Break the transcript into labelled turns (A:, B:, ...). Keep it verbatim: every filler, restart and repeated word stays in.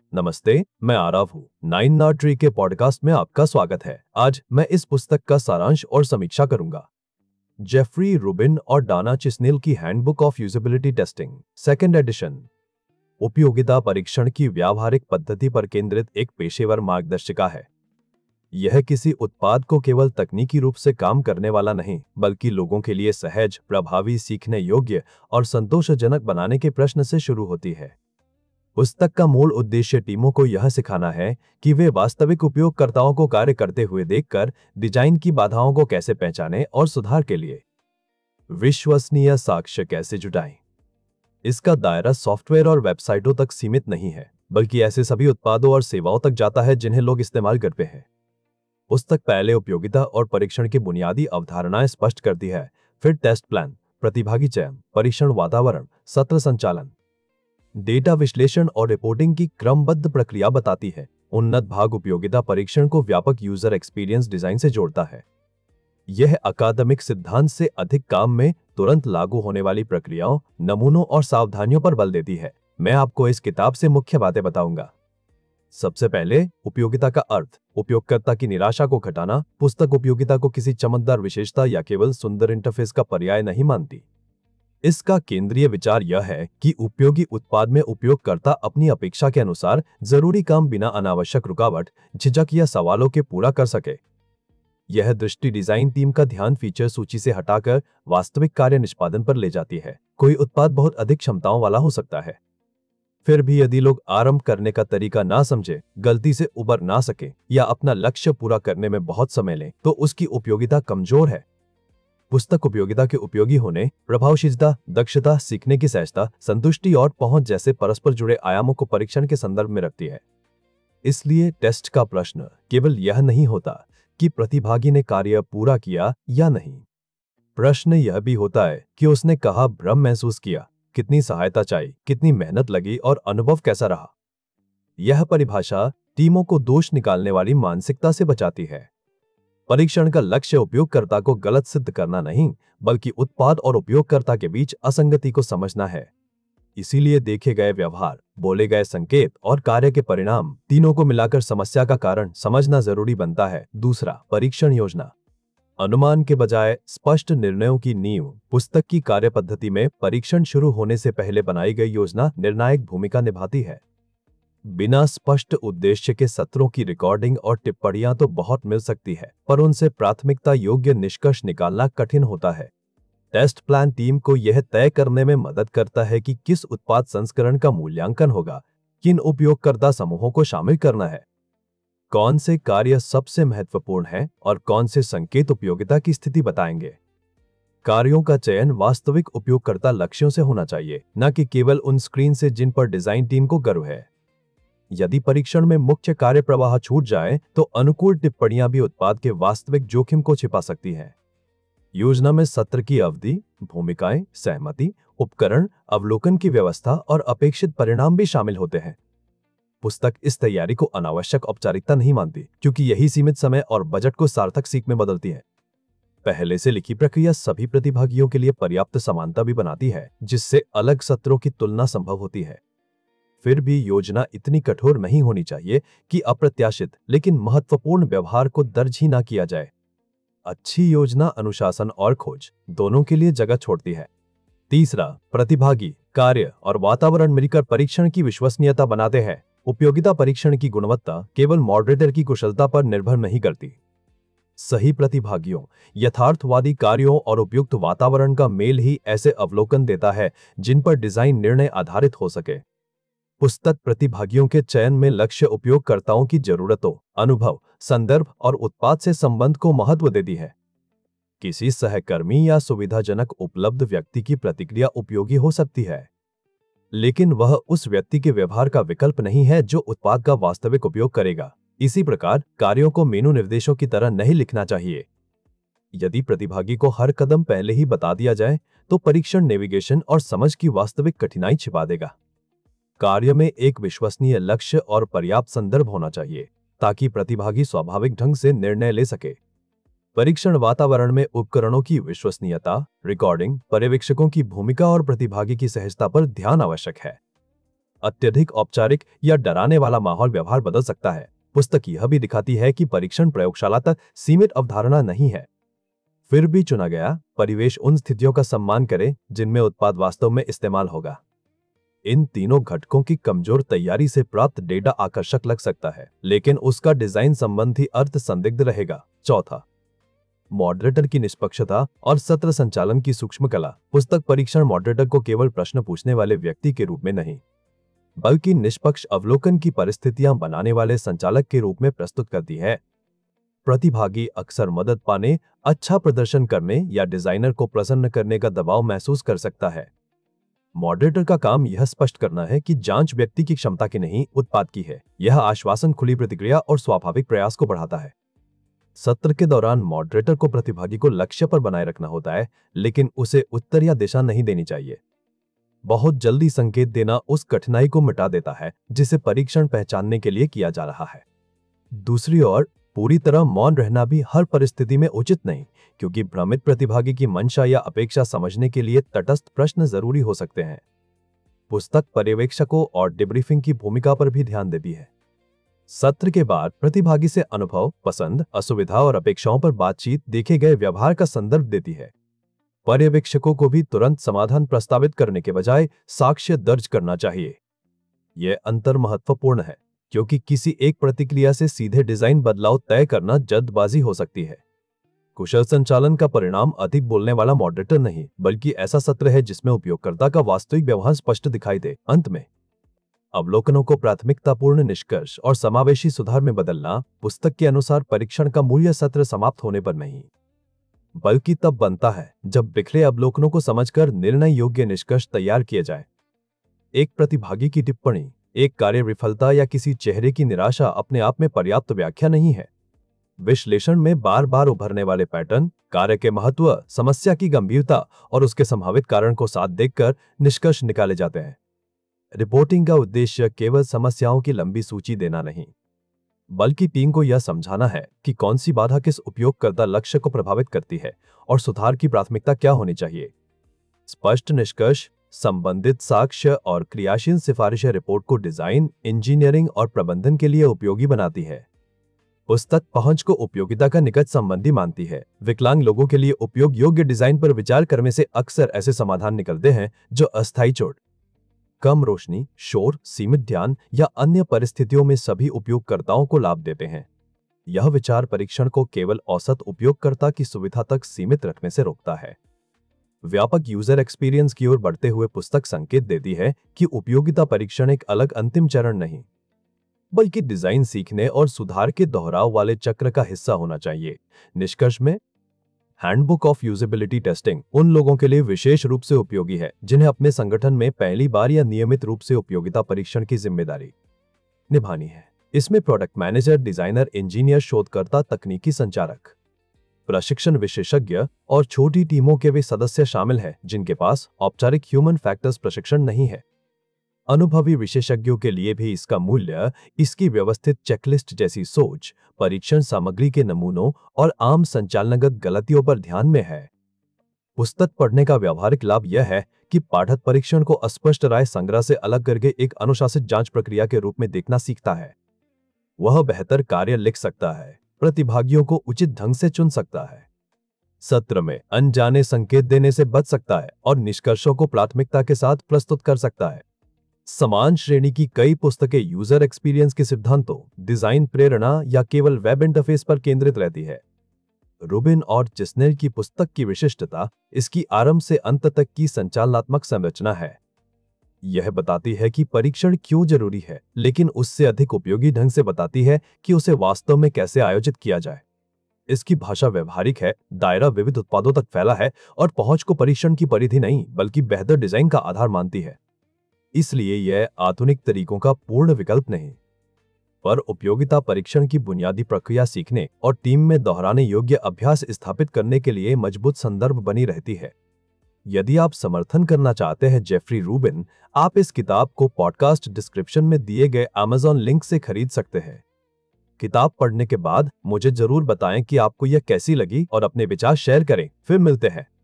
A: नमस्ते, मैं आरव हूँ। नाइन नॉट ट्री के पॉडकास्ट में आपका स्वागत है। आज मैं इस पुस्तक का सारांश और समीक्षा करूंगा। जेफरी रूबिन और डाना चिस्नेल की handbook of usability testing, second edition. उपयोगिता परीक्षण की व्यावहारिक पद्धति पर केंद्रित एक पेशेवर मार्गदर्शिका है। यह किसी उत्पाद को केवल तकनीकी रूप से काम करने वाला नहीं, बल्कि लोगों के लिए सहज, प्रभावी, सीखने योग्य और संतोषजनक बनाने के प्रश्न से शुरू होती है। पुस्तक का मूल उद्देश्य टीमों को यह सिखाना है कि वे वास्तविक उपयोगकर्ताओं को कार्य करते हुए देखकर डिजाइन की बाधाओं को कैसे पहचानें और सुधार के लिए विश्वसनीय साक्ष्य कैसे जुटाएं। इसका दायरा सॉफ्टवेयर और वेबसाइटों तक सीमित नहीं है, बल्कि ऐसे सभी उत्पादों और सेवाओं तक जाता है जिन्हें लोग इस्तेमाल करते हैं। पुस्तक पहले उपयोगिता और परीक्षण की बुनियादी अवधारणाएं स्पष्ट करती है, फिर टेस्ट प्लान, प्रतिभागी चयन, परीक्षण वातावरण, सत्र संचालन, डेटा विश्लेषण और रिपोर्टिंग की क्रमबद्ध प्रक्रिया बताती है। उन्नत भाग उपयोगिता परीक्षण को व्यापक यूजर एक्सपीरियंस डिजाइन से जोड़ता है। यह अकादमिक सिद्धांत से अधिक काम में तुरंत लागू होने वाली प्रक्रियाओं, नमूनों और सावधानियों पर बल देती है। मैं आपको इस किताब से मुख्य बातें बताऊंगा। सबसे पहले, उपयोगिता का अर्थ। उपयोगकर्ता की निराशा को घटाना। पुस्तक उपयोगिता को किसी चमकदार विशेषता या केवल सुंदर इंटरफेस का पर्याय नहीं मानती। इसका केंद्रीय विचार यह है कि उपयोगी उत्पाद में उपयोगकर्ता अपनी अपेक्षा के अनुसार जरूरी काम बिना अनावश्यक रुकावट, झिझक या सवालों के पूरा कर सके। यह दृष्टि डिजाइन टीम का ध्यान फीचर सूची से हटाकर वास्तविक कार्य निष्पादन पर ले जाती है। कोई उत्पाद बहुत अधिक क्षमताओं वाला हो सकता है, फिर भी यदि लोग आरंभ करने का तरीका ना समझे, गलती से उबर ना सके या अपना लक्ष्य पूरा करने में बहुत समय लें, तो उसकी उपयोगिता कमजोर है। पुस्तक उपयोगिता के उपयोगी होने, प्रभावशीलता, दक्षता, सीखने की सहजता, संतुष्टि और पहुंच जैसे परस्पर जुड़े आयामों को परीक्षण के संदर्भ में रखती है। इसलिए टेस्ट का प्रश्न केवल यह नहीं होता कि प्रतिभागी ने कार्य पूरा किया या नहीं। प्रश्न यह भी होता है कि उसने कहाँ भ्रम महसूस किया, कितनी सहायता चाहिए, कितनी मेहनत लगी और अनुभव कैसा रहा। यह परिभाषा टीमों को दोष निकालने वाली मानसिकता से बचाती है। परीक्षण का लक्ष्य उपयोगकर्ता को गलत सिद्ध करना नहीं, बल्कि उत्पाद और उपयोगकर्ता के बीच असंगति को समझना है। इसीलिए देखे गए व्यवहार, बोले गए संकेत और कार्य के परिणाम तीनों को मिलाकर समस्या का कारण समझना जरूरी बनता है। दूसरा, परीक्षण योजना। अनुमान के बजाय स्पष्ट निर्णयों की नींव। पुस्तक की कार्यपद्धति में परीक्षण शुरू होने से पहले बनाई गई योजना निर्णायक भूमिका निभाती है। बिना स्पष्ट उद्देश्य के सत्रों की रिकॉर्डिंग और टिप्पणियां तो बहुत मिल सकती है, पर उनसे प्राथमिकता योग्य निष्कर्ष निकालना कठिन होता है। टेस्ट प्लान टीम को यह तय करने में मदद करता है कि किस उत्पाद संस्करण का मूल्यांकन होगा, किन उपयोगकर्ता समूहों को शामिल करना है, कौन से कार्य सबसे महत्वपूर्ण हैं और कौन से संकेत उपयोगिता की स्थिति बताएंगे। कार्यों का चयन वास्तविक उपयोगकर्ता लक्ष्यों से होना चाहिए, न कि केवल उन स्क्रीन से जिन पर डिजाइन टीम को गर्व है। यदि परीक्षण में मुख्य कार्य प्रवाह छूट जाए, तो अनुकूल टिप्पणियां भी उत्पाद के वास्तविक जोखिम को छिपा सकती हैं। योजना में सत्र की अवधि, भूमिकाएं, सहमति, उपकरण, अवलोकन की व्यवस्था और अपेक्षित परिणाम भी शामिल होते हैं। पुस्तक इस तैयारी को अनावश्यक औपचारिकता नहीं मानती, क्योंकि यही सीमित समय और बजट को सार्थक सीख में बदलती है। पहले से लिखी प्रक्रिया सभी प्रतिभागियों के लिए पर्याप्त समानता भी बनाती है, जिससे अलग सत्रों की तुलना संभव होती है। फिर भी योजना इतनी कठोर नहीं होनी चाहिए कि अप्रत्याशित लेकिन महत्वपूर्ण व्यवहार को दर्ज ही ना किया जाए। अच्छी योजना अनुशासन और खोज दोनों के लिए जगह छोड़ती है। तीसरा, प्रतिभागी, कार्य और वातावरण मिलकर परीक्षण की विश्वसनीयता बनाते हैं। उपयोगिता परीक्षण की गुणवत्ता केवल मॉडरेटर की कुशलता पर निर्भर नहीं करती। सही प्रतिभागियों, यथार्थवादी कार्यों और उपयुक्त वातावरण का मेल ही ऐसे अवलोकन देता है जिन पर डिजाइन निर्णय आधारित हो सके। पुस्तक प्रतिभागियों के चयन में लक्ष्य उपयोगकर्ताओं की जरूरतों, अनुभव, संदर्भ और उत्पाद से संबंध को महत्व देती है। किसी सहकर्मी या सुविधाजनक उपलब्ध व्यक्ति की प्रतिक्रिया उपयोगी हो सकती है, लेकिन वह उस व्यक्ति के व्यवहार का विकल्प नहीं है जो उत्पाद का वास्तविक उपयोग करेगा। इसी प्रकार कार्यों को मेनू निर्देशों की तरह नहीं लिखना चाहिए। यदि प्रतिभागी को हर कदम पहले ही बता दिया जाए, तो परीक्षण नेविगेशन और समझ की वास्तविक कठिनाई छिपा देगा। कार्य में एक विश्वसनीय लक्ष्य और पर्याप्त संदर्भ होना चाहिए, ताकि प्रतिभागी स्वाभाविक ढंग से निर्णय ले सके। परीक्षण वातावरण में उपकरणों की विश्वसनीयता, रिकॉर्डिंग, पर्यवेक्षकों की भूमिका और प्रतिभागी की सहजता पर ध्यान आवश्यक है। अत्यधिक औपचारिक या डराने वाला माहौल व्यवहार बदल सकता है। पुस्तक यह भी दिखाती है कि परीक्षण प्रयोगशाला तक सीमित अवधारणा नहीं है। फिर भी चुना गया परिवेश उन स्थितियों का सम्मान करे जिनमें उत्पाद वास्तव में इस्तेमाल होगा। इन तीनों घटकों की कमजोर तैयारी से प्राप्त डेटा आकर्षक लग सकता है, लेकिन उसका डिजाइन संबंधी अर्थ संदिग्ध रहेगा। चौथा, मॉडरेटर की निष्पक्षता और सत्र संचालन की सूक्ष्म कला। पुस्तक परीक्षण मॉडरेटर को केवल प्रश्न पूछने वाले व्यक्ति के रूप में नहीं, बल्कि निष्पक्ष अवलोकन की परिस्थितियां बनाने वाले संचालक के रूप में प्रस्तुत करती है। प्रतिभागी अक्सर मदद पाने, अच्छा प्रदर्शन करने या डिजाइनर को प्रसन्न करने का दबाव महसूस कर सकता है। मॉडरेटर का काम यह स्पष्ट करना है कि जांच व्यक्ति की क्षमता की नहीं, उत्पाद की है। यह आश्वासन खुली प्रतिक्रिया और स्वाभाविक प्रयास को बढ़ाता है। सत्र के दौरान मॉडरेटर को प्रतिभागी को लक्ष्य पर बनाए रखना होता है, लेकिन उसे उत्तर या दिशा नहीं देनी चाहिए। बहुत जल्दी संकेत देना उस कठिनाई को मिटा देता है जिसे परीक्षण पहचानने के लिए किया जा रहा है। दूसरी ओर, पूरी तरह मौन रहना भी हर परिस्थिति में उचित नहीं, क्योंकि भ्रमित प्रतिभागी की मंशा या अपेक्षा समझने के लिए तटस्थ प्रश्न जरूरी हो सकते हैं। पुस्तक पर्यवेक्षकों और डिब्रीफिंग की भूमिका पर भी ध्यान देती है। सत्र के बाद प्रतिभागी से अनुभव, पसंद, असुविधा और अपेक्षाओं पर बातचीत देखे गए व्यवहार का संदर्भ देती है। पर्यवेक्षकों को भी तुरंत समाधान प्रस्तावित करने के बजाय साक्ष्य दर्ज करना चाहिए। यह अंतर महत्वपूर्ण है, क्योंकि किसी एक प्रतिक्रिया से सीधे डिजाइन बदलाव तय करना जल्दबाजी हो सकती है। कुशल संचालन का परिणाम अधिक बोलने वाला मॉडरेटर नहीं, बल्कि ऐसा सत्र है जिसमें उपयोगकर्ता का वास्तविक व्यवहार स्पष्ट दिखाई दे। अंत में, अवलोकनों को प्राथमिकतापूर्ण निष्कर्ष और समावेशी सुधार में बदलना पुस्तक के अनुसार परीक्षण का मूल्य सत्र समाप्त होने पर नहीं, बल्कि तब बनता है जब बिखरे अवलोकनों को समझकर निर्णय योग्य निष्कर्ष तैयार किए जाए। एक प्रतिभागी की टिप्पणी, एक कार्य विफलता या किसी चेहरे की निराशा अपने आप में पर्याप्त व्याख्या नहीं है। विश्लेषण में बार बार उभरने वाले पैटर्न, कार्य के महत्व, समस्या की गंभीरता और उसके संभावित कारण को साथ देखकर निष्कर्ष निकाले जाते हैं। रिपोर्टिंग का उद्देश्य केवल समस्याओं की लंबी सूची देना नहीं, बल्कि टीम को यह समझाना है कि कौन सी बाधा किस उपयोगकर्ता लक्ष्य को प्रभावित करती है और सुधार की प्राथमिकता क्या होनी चाहिए। स्पष्ट निष्कर्ष, संबंधित साक्ष्य और क्रियाशील सिफारिशें रिपोर्ट को डिजाइन, इंजीनियरिंग और प्रबंधन के लिए उपयोगी बनाती है। पुस्तक पहुंच को उपयोगिता का निकट संबंधी मानती है। विकलांग लोगों के लिए उपयोग योग्य डिजाइन पर विचार करने से अक्सर ऐसे समाधान निकलते हैं जो अस्थायी चोट, कम रोशनी, शोर, सीमित ध्यान या अन्य परिस्थितियों में सभी उपयोगकर्ताओं को लाभ देते हैं। यह विचार परीक्षण को केवल औसत उपयोगकर्ता की सुविधा तक सीमित रखने से रोकता है। व्यापक यूजर एक्सपीरियंस की ओर बढ़ते हुए पुस्तक संकेत देती है कि उपयोगिता परीक्षण एक अलग अंतिम चरण नहीं, बल्कि डिजाइन सीखने और सुधार के दोहराव वाले चक्र का हिस्सा होना चाहिए। निष्कर्ष में, हैंडबुक ऑफ यूजेबिलिटी टेस्टिंग उन लोगों के लिए विशेष रूप से उपयोगी है जिन्हें अपने संगठन में पहली बार या नियमित रूप से उपयोगिता परीक्षण की जिम्मेदारी निभानी है। इसमें प्रोडक्ट मैनेजर, डिजाइनर, इंजीनियर, शोधकर्ता, तकनीकी संचारक, प्रशिक्षण विशेषज्ञ और छोटी टीमों के वे सदस्य शामिल हैं जिनके पास औपचारिक ह्यूमन फैक्टर्स प्रशिक्षण नहीं है। अनुभवी विशेषज्ञों के लिए भी इसका मूल्य इसकी व्यवस्थित चेकलिस्ट जैसी सोच, परीक्षण सामग्री के नमूनों और आम संचालनगत गलतियों पर ध्यान में है। पुस्तक पढ़ने का व्यावहारिक लाभ यह है कि पाठक परीक्षण को अस्पष्ट राय संग्रह से अलग करके एक अनुशासित जांच प्रक्रिया के रूप में देखना सीखता है। वह बेहतर कार्य लिख सकता है, प्रतिभागियों को उचित ढंग से चुन सकता है, सत्र में अनजाने संकेत देने से बच सकता है और निष्कर्षों को प्राथमिकता के साथ प्रस्तुत कर सकता है। समान श्रेणी की कई पुस्तकें यूजर एक्सपीरियंस के सिद्धांतों, डिजाइन प्रेरणा या केवल वेब इंटरफेस पर केंद्रित रहती है। रूबिन और चिस्नेल की पुस्तक की विशिष्टता इसकी आरंभ से अंत तक की संचालनात्मक संरचना है। यह बताती है कि परीक्षण क्यों जरूरी है, लेकिन उससे अधिक उपयोगी ढंग से बताती है कि उसे वास्तव में कैसे आयोजित किया जाए। इसकी भाषा व्यवहारिक है, दायरा विविध उत्पादों तक फैला है और पहुंच को परीक्षण की परिधि नहीं बल्कि बेहतर डिजाइन का आधार मानती है। इसलिए यह आधुनिक तरीकों का पूर्ण विकल्प नहीं, पर उपयोगिता परीक्षण की बुनियादी प्रक्रिया सीखने और टीम में दोहराने योग्य अभ्यास स्थापित करने के लिए मजबूत संदर्भ बनी रहती है। यदि आप समर्थन करना चाहते हैं जेफरी रूबिन, आप इस किताब को पॉडकास्ट डिस्क्रिप्शन में दिए गए अमेज़न लिंक से खरीद सकते हैं। किताब पढ़ने के बाद मुझे जरूर बताएं कि आपको यह कैसी लगी और अपने विचार शेयर करें। फिर मिलते हैं।